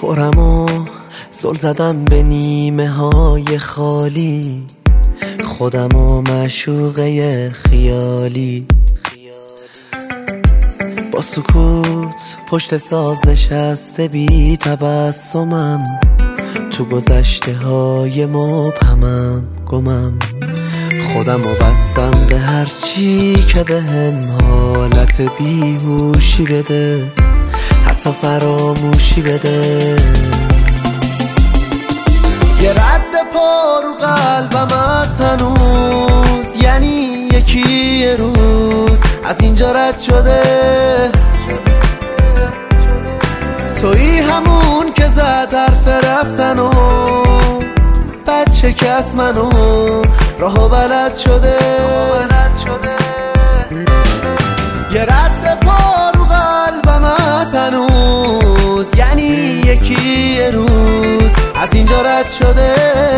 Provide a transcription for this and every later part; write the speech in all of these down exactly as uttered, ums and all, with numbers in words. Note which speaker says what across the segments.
Speaker 1: پرم و زل زدم به نیمه های خالی، خودم و معشوقه خیالی. با سکوت پشت ساز نشسته بی تبسمم، تو گذشته های مبهمم گمم. خودم و بستم به هر چی که به هم حالت بیهوشی بده، حتی فراموشی بده. یه رد پا رو قلبم از هنوز، یعنی یکی یه روز از اینجا رد شده. تویی همون که زد حرف رفتن و بد شکست منو، راهو بلد شده. یه رد پا رو قلبم از هنوز، یعنی یکی یه روز از اینجا رد شده.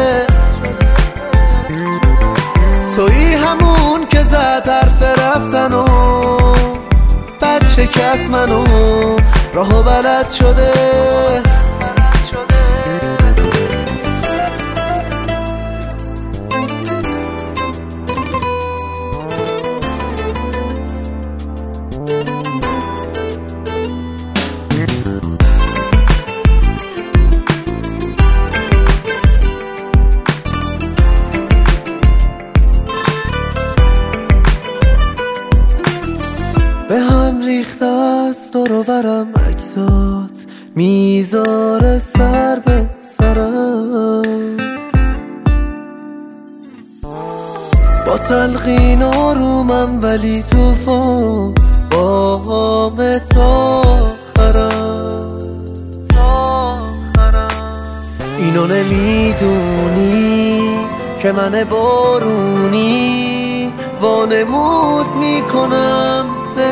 Speaker 1: تویی همون که زد حرف رفتن و بد شکست منو، راهو بلد شده. به هم ریخته از دور و برم عکسات، میذاره سر به سرم. با تلقین آرومم ولی توفان با همه تا خرم تا خرم. اینو نمیدونی که من بارونی وانمود میکنم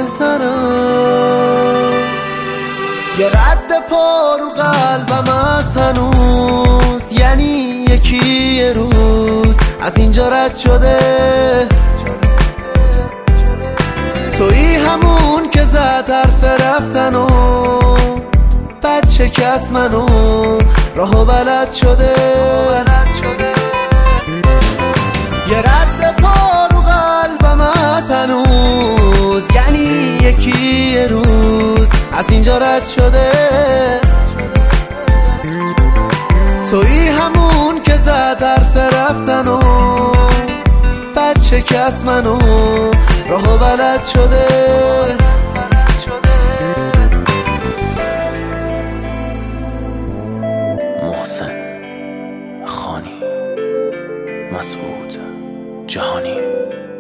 Speaker 1: بهترم. یه رد پا رو قلبم از هنوز، یعنی یکی یه روز از اینجا رد شده. تویی همون که زد حرف رفتن و بد شکست منو، راهو بلد شده. یه رد پا رو قلبم از هنوز، یعنی یکی یه روز از اینجا رد شده. تویی همون که زد حرف رفتن و بد شکست منو، راهو بلد شده.
Speaker 2: محسن خانی، مسعود جهانی.